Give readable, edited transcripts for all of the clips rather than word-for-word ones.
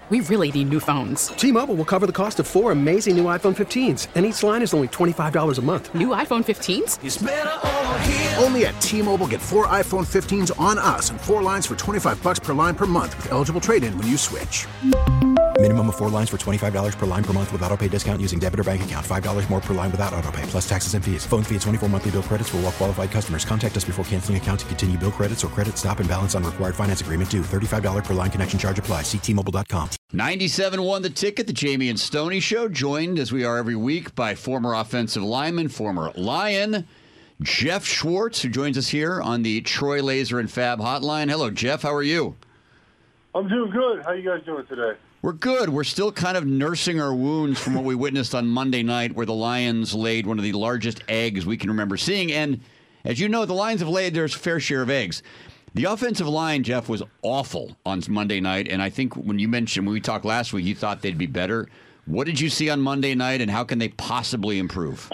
We really need new phones. T-Mobile will cover the cost of 4 amazing new iPhone 15s, and each line is only $25 a month. New iPhone 15s? It's better over here. Only at T-Mobile, get 4 iPhone 15s on us and 4 lines for $25 per line per month with eligible trade-in when you switch. Minimum of 4 lines for $25 per line per month with autopay discount using debit or bank account. $5 more per line without autopay, plus taxes and fees. Phone fee at 24 monthly bill credits for well-qualified customers. Contact us before canceling account to continue bill credits or credit stop and balance on required finance agreement due. $35 per line connection charge applies. See T-Mobile.com. 97.1 The Ticket, the Jamie and Stoney Show, joined as we are every week by former offensive lineman, former Lion, Jeff Schwartz, who joins us here on the Troy Laser and Fab hotline. Hello, Jeff. How are you? I'm doing good. How you guys doing today? We're good. We're still kind of nursing our wounds from what we witnessed on Monday night, where the Lions laid one of the largest eggs we can remember seeing. And as you know, the Lions have laid their fair share of eggs. The offensive line, Jeff, was awful on Monday night. And I think when we talked last week, you thought they'd be better. What did you see on Monday night, and how can they possibly improve?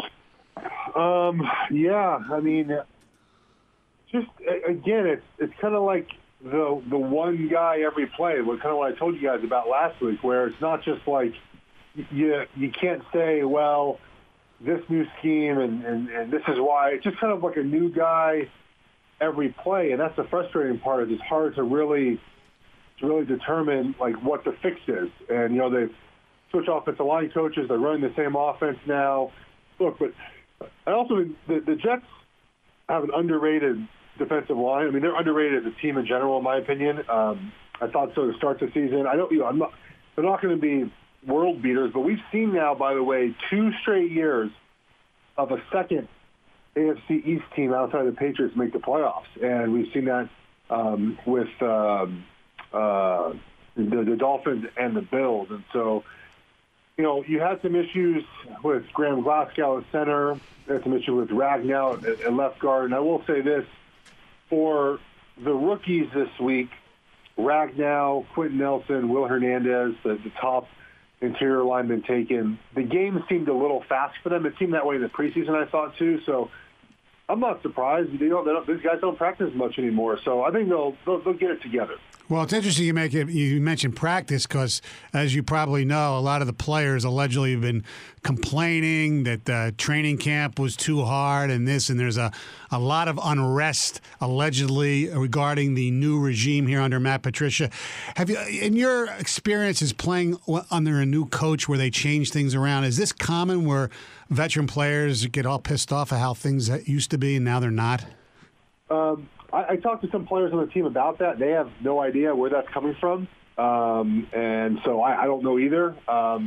Yeah, I mean, just, again, it's kind of like the one guy every play, kind of what I told you guys about last week, where it's not just like you can't say, well, this new scheme and this is why. It's just kind of like a new guy every play, and that's the frustrating part. It's hard to really determine like what the fix is. And they've switched offensive line coaches. They're running the same offense now. Look, but I also the Jets have an underrated defensive line. I mean, they're underrated as a team in general, in my opinion. I thought so to start the season. They're not going to be world beaters, but we've seen now, by the way, 2 straight years of a second AFC East team outside of the Patriots make the playoffs, and we've seen that with the Dolphins and the Bills. And so, you had some issues with Graham Glasgow at center. You had some issues with Ragnow at left guard. And I will say this, for the rookies this week, Ragnow, Quentin Nelson, Will Hernandez, the top interior linemen taken, the game seemed a little fast for them. It seemed that way in the preseason, I thought, too. So I'm not surprised. These guys don't practice much anymore. So I think they'll get it together. Well, it's interesting you mentioned practice because, as you probably know, a lot of the players allegedly have been complaining that training camp was too hard and there's a lot of unrest allegedly regarding the new regime here under Matt Patricia. Have you, in your experiences playing under a new coach where they change things around, is this common where veteran players get all pissed off at how things used to be and now they're not? I talked to some players on the team about that. They have no idea where that's coming from. And so I don't know either.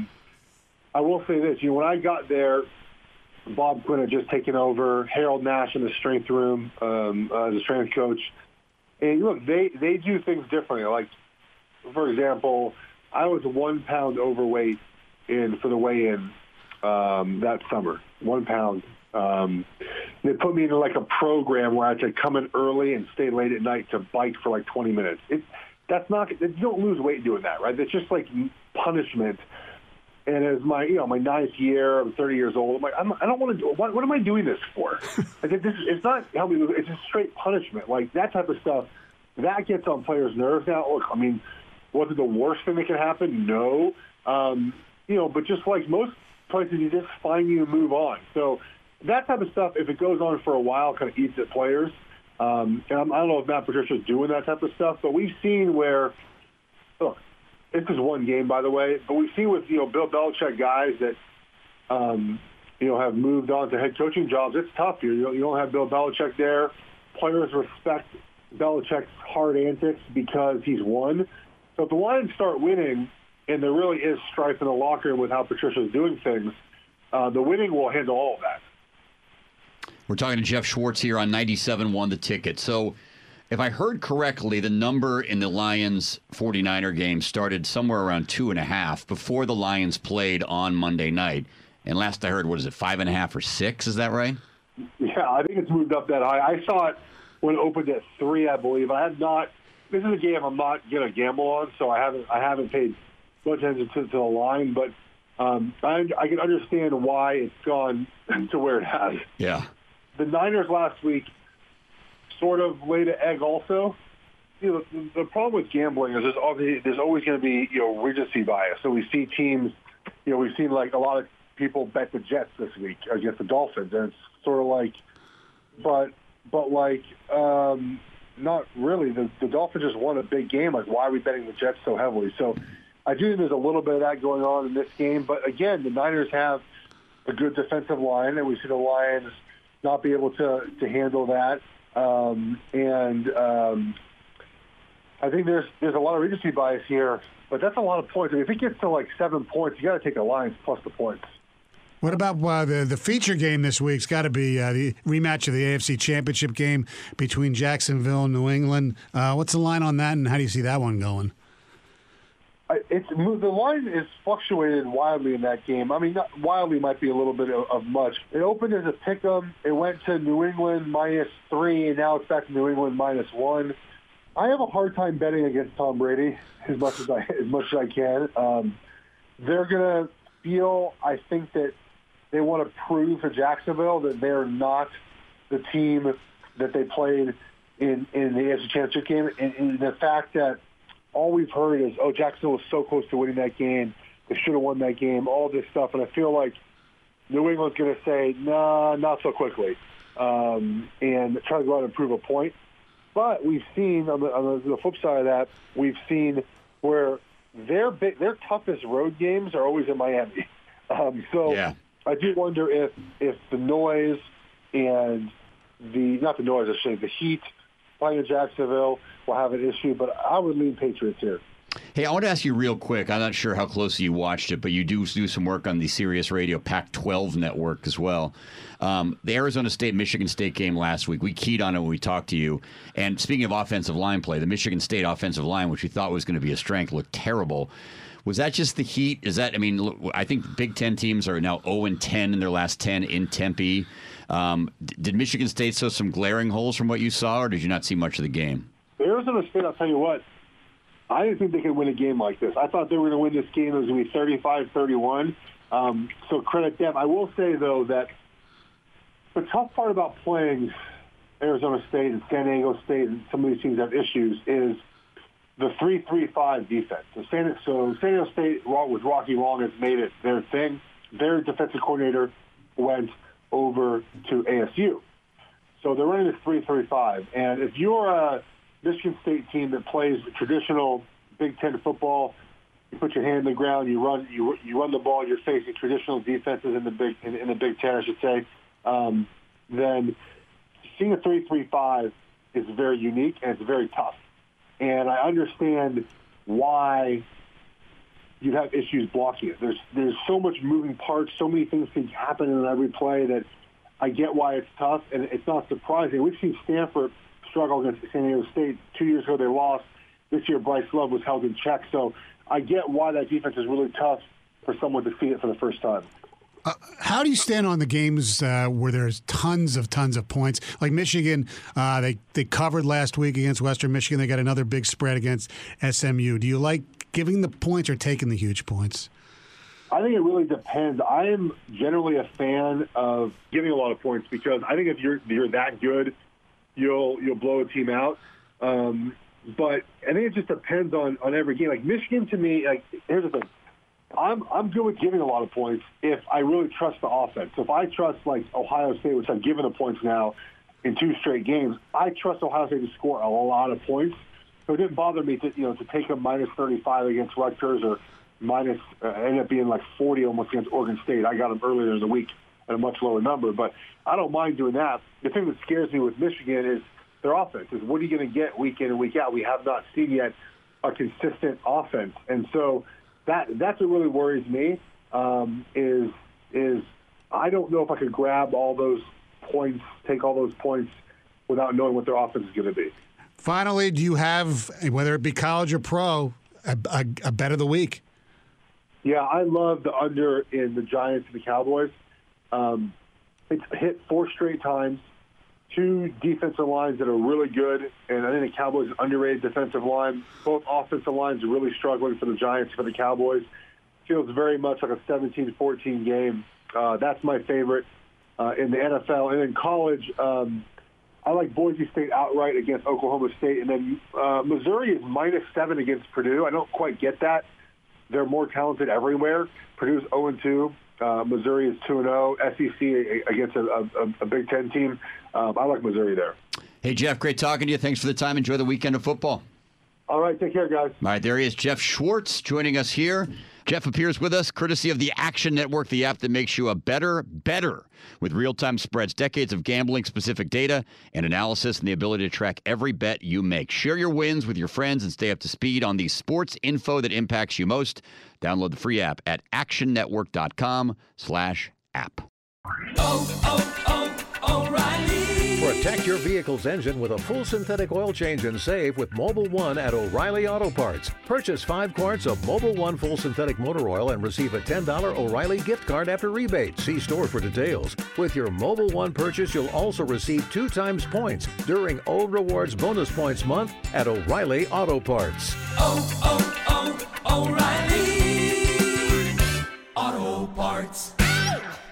I will say this. When I got there, Bob Quinn had just taken over, Harold Nash in the strength room as a strength coach. And, look, they do things differently. Like, for example, I was 1 pound overweight for the weigh-in that summer, 1 pound. They put me into like a program where I had to come in early and stay late at night to bike for like 20 minutes. You don't lose weight doing that, right? It's just like punishment. And as my 9th year, I'm 30 years old. I'm like, I don't want to do it. What am I doing this for? It's not helping me. It's just straight punishment. Like that type of stuff, that gets on players' nerves now. Look, I mean, was it the worst thing that could happen? No. But just like most places, you just find you and move on. So that type of stuff, if it goes on for a while, kind of eats at players. And I don't know if Matt Patricia's doing that type of stuff, but we've seen where, look, this is one game, by the way, but we've seen with, Bill Belichick guys that, have moved on to head coaching jobs. It's tough. You don't have Bill Belichick there. Players respect Belichick's hard antics because he's won. So if the Lions start winning, and there really is strife in the locker room with how Patricia's doing things, the winning will handle all of that. We're talking to Jeff Schwartz here on 97.1 The Ticket. So if I heard correctly, the number in the Lions 49er game started somewhere around 2.5 before the Lions played on Monday night. And last I heard, 5.5 or 6? Is that right? Yeah, I think it's moved up that high. I saw it when it opened at 3, I believe. I have not. This is a game I'm not going to gamble on, so I haven't paid much attention to the line. But I can understand why it's gone to where it has. Yeah. The Niners last week sort of laid an egg also. the problem with gambling is there's always going to be recency bias. So we see teams, we've seen like a lot of people bet the Jets this week against the Dolphins, and it's sort of like, but like not really. The Dolphins just won a big game. Like, why are we betting the Jets so heavily? So I do think there's a little bit of that going on in this game. But again, the Niners have a good defensive line, and we see the Lions not be able to handle that. I think there's a lot of recency bias here, but that's a lot of points. I mean, if it gets to like 7 points, you got to take the Lions plus the points. What about the feature game this week's got to be the rematch of the AFC Championship game between Jacksonville and New England. What's the line on that, and how do you see that one going? The line is fluctuated wildly in that game. I mean, not wildly might be a little bit of much. It opened as a pick'em. It went to New England -3, and now it's back to New England -1. I have a hard time betting against Tom Brady as much as I can. They're gonna feel, I think, that they want to prove to Jacksonville that they're not the team that they played in the AFC Championship game, and the fact that all we've heard is, Jacksonville was so close to winning that game. They should have won that game, all this stuff. And I feel like New England's going to say, nah, not so quickly, and try to go out and prove a point. But we've seen, on the flip side of that, we've seen where their toughest road games are always in Miami. Yeah. I do wonder if the noise and the heat playing in Jacksonville will have an issue, but I would lean Patriots here. Hey, I want to ask you real quick. I'm not sure how closely you watched it, but you do some work on the Sirius Radio Pac-12 network as well. The Arizona State-Michigan State game last week, we keyed on it when we talked to you. And speaking of offensive line play, the Michigan State offensive line, which we thought was going to be a strength, looked terrible. Was that just the heat? I think Big Ten teams are now 0-10 in their last 10 in Tempe. Did Michigan State show some glaring holes from what you saw, or did you not see much of the game? Arizona State, I'll tell you what, I didn't think they could win a game like this. I thought they were going to win this game. It was going to be 35-31. So credit them. I will say, though, that the tough part about playing Arizona State and San Diego State and some of these teams have issues is the 3-3-5 defense. So San Diego State with Rocky Long has made it their thing. Their defensive coordinator went over to ASU. So they're running this 3-3-5. And if you're a Michigan State team that plays traditional Big Ten football, you put your hand in the ground, you run the ball, you're facing traditional defenses in the Big Ten, I should say, then seeing a 3-3-5 is very unique and it's very tough. And I understand why you'd have issues blocking it. There's so much moving parts, so many things can happen in every play that I get why it's tough, and it's not surprising. We've seen Stanford struggle against San Diego State. 2 years ago they lost. This year Bryce Love was held in check. So I get why that defense is really tough for someone to see it for the first time. How do you stand on the games where there's tons of points? Like Michigan, they covered last week against Western Michigan. They got another big spread against SMU. Do you like giving the points or taking the huge points? I think it really depends. I am generally a fan of giving a lot of points because I think if you're that good, you'll blow a team out. But I think it just depends on every game. Like Michigan, to me, like here's the thing. I'm good with giving a lot of points if I really trust the offense. So if I trust like Ohio State, which I've given the points now in 2 straight games, I trust Ohio State to score a lot of points. So it didn't bother me to take them -35 against Rutgers or ended up being like 40 almost against Oregon State. I got them earlier in the week at a much lower number, but I don't mind doing that. The thing that scares me with Michigan is their offense. Is what are you going to get week in and week out? We have not seen yet a consistent offense, and so that's what really worries me. Is I don't know if I could grab all those points, take all those points without knowing what their offense is going to be. Finally, do you have, whether it be college or pro, a bet of the week? Yeah, I love the under in the Giants and the Cowboys. It's hit 4 straight times. 2 defensive lines that are really good, and I think the Cowboys' underrated defensive line. Both offensive lines are really struggling for the Giants, for the Cowboys. Feels very much like a 17-14 game. That's my favorite in the NFL. And in college, I I like Boise State outright against Oklahoma State. And then Missouri is -7 against Purdue. I don't quite get that. They're more talented everywhere. Purdue's 0-2. Missouri is 2-0. SEC against a Big Ten team. I like Missouri there. Hey, Jeff, great talking to you. Thanks for the time. Enjoy the weekend of football. All right, take care, guys. All right, there he is, Jeff Schwartz, joining us here. Jeff appears with us courtesy of the Action Network, the app that makes you a better with real-time spreads, decades of gambling-specific data and analysis, and the ability to track every bet you make. Share your wins with your friends and stay up to speed on the sports info that impacts you most. Download the free app at actionnetwork.com/app. O'Reilly. Protect your vehicle's engine with a full synthetic oil change and save with Mobil 1 at O'Reilly Auto Parts. Purchase 5 quarts of Mobil 1 full synthetic motor oil and receive a $10 O'Reilly gift card after rebate. See store for details. With your Mobil 1 purchase, you'll also receive 2 times points during O Rewards Bonus Points Month at O'Reilly Auto Parts. O'Reilly Auto Parts.